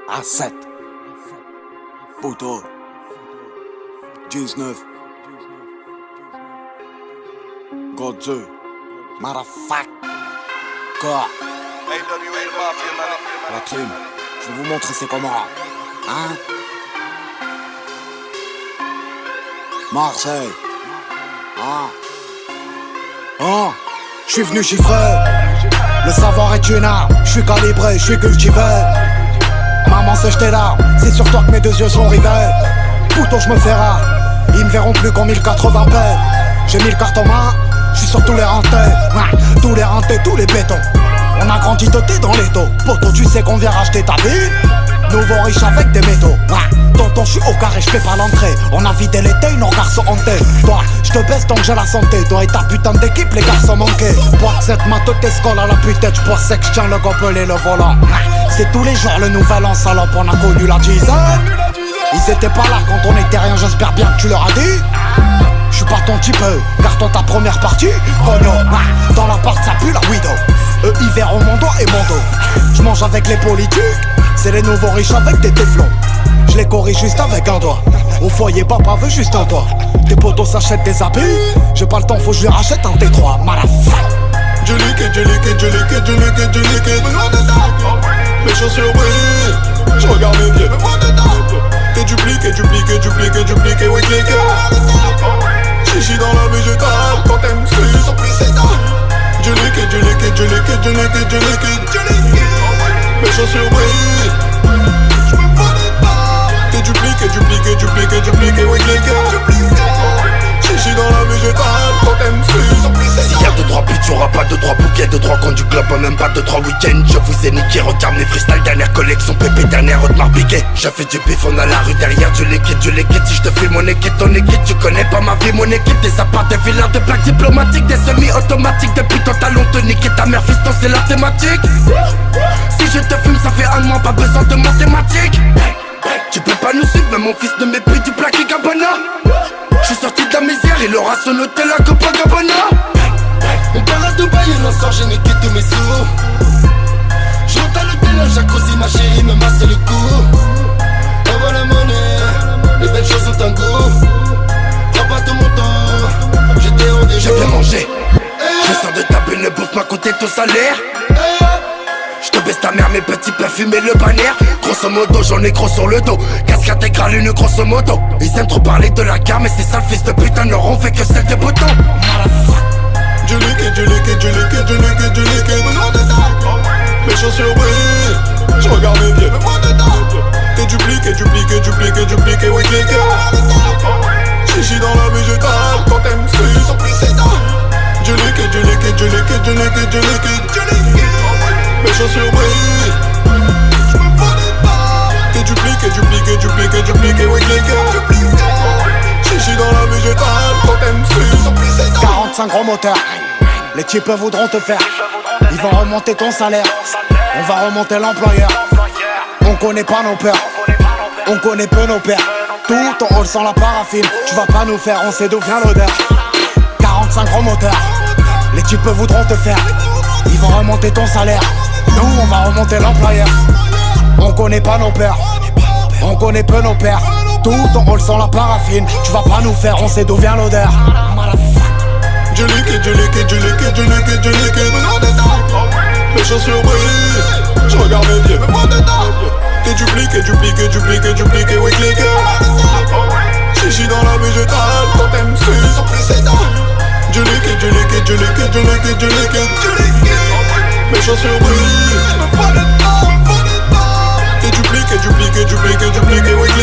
A7 Poto 19 Godze Motherfuck Corps La clim, je vais vous montrer c'est comment. Hein? Marseille. Je suis venu chiffrer. Le savoir est une arme. Je suis calibré, je suis cultivé. Maman sèche tes larmes. C'est sur toi que mes deux yeux sont rivés. Pouton je me fais rare. Ils me verront plus qu'en 1080p. J'ai mis le carte en main. Je suis sur tous les rentés. Tous les rentés, tous les bétons. On a grandi doté dans les taux. Poto tu sais qu'on vient racheter ta vie. Nouveau riche avec des métaux. Tonton, je suis au carré, je fais pas l'entrée. On a vidé l'été, nos garçons hantés. Toi, je te baisse tant que j'ai la santé. Toi et ta putain d'équipe, les garçons manqués. Bois cette mato t'escole à la putette. J'bois sec, j'tiens le gobelet, le volant. C'est tous les jours le nouvel an, salope. On a connu la dizaine. Ils étaient pas là quand on était rien, j'espère bien que tu leur as dit. Je suis pas ton type, garde ta première partie. Cogno, dans l'appart ça pue la widow. Ils verront mon doigt et mon dos. Je mange avec les politiques. C'est les nouveaux riches avec des téflons. Je les corrige juste avec un doigt. Au foyer papa veut juste un toit. Tes potos s'achètent des habits. J'ai pas le temps faut que je lui rachète un T3. Motherfuck. Je liquide. Mes chaussures brillent. Je regarde mes pieds. T'es dupliqué, oui cliqué. Chichi dans la végétale. Quand t'aimes celui sans précédent. Je liquide. Mes chaussures brillent. T'es dupliqué, oui cliqué. Chichi dans la végétale. Quand t'aimes celui sans précédent. S'il y a 2-3 buts, y'aura pas 2-3 bouquets, 2-3 comptes du club, même pas 2-3 week-ends. Je vous ai niqué, regarde mes freestyles, dernière collection, pépé, dernière Audemars Piguet. J'ai fait du bif, on a la rue derrière, du liquide. Si je te fais mon équipe, ton équipe, tu connais pas ma vie, mon équipe. Des apparts, des villas, de plaques diplomatiques, des semi-automatiques. Depuis ton talon, te niquer ta mère, fiston, c'est la thématique. Si je te fume, ça fait un mois, pas besoin de mathématiques. Tu peux pas nous suivre, même mon fils ne met plus du plaqué Gabbana. J'suis sorti de la misère, il aura son hôtel à Copacabana. On part à Dubaï et l'on sort, j'ai niqué tous mes sous. J'rentre à l'hôtel, un jacuzzi, ma chérie me masse le cou. Envoie la monnaie, les belles choses ont un goût. Prends pas tout mon temps, j'étais au déjeuner. J'ai bien mangé, je sors de ta bulle, ne bouffe m'a coûté ton salaire. J'te baisse ta mère, mes petits peuvent fumer le bannière. Grosso modo, j'en ai gros sur le dos. Casque intégrale, une grosso modo. Ils aiment trop parler de la gare, mais ces sales fils de putain n'auront fait que celle des boutons. Je liquide. Mes chaussures brillent. Je regarde mes pieds. T'es dupliqué, oui cliqué. Chichi dans la végétale. Quand t'aimes celui sans précédent. Je liquide. Mes chaussures brillent. T'es dupliqué, oui cliqué. Chichi dans la végétale. Quand t'aimes celui sans précédent. 45 gros moteurs. Les types voudront te faire. Ils vont remonter ton salaire. On va remonter l'employeur. On connaît pas nos peurs. On connaît peu nos pères. Tout en hall sans la paraffine. Tu vas pas nous faire, on sait d'où vient l'odeur. 45 gros moteurs. Les types voudront te faire. Ils vont remonter ton salaire. Nous on va remonter l'employeur. On connaît pas nos peurs. On connaît peu nos pères. Tout en hall sans la paraffine. Tu vas pas nous faire, on sait d'où vient l'odeur. Je liquide. Mes chaussures brillent. Je regarde mes pieds. T'es dupliqué, oui cliqué. Chichi dans la végétale. Quand t'aimes celui sans précédent. Je liquide. Mes chaussures brillent. T'es dupliqué, oui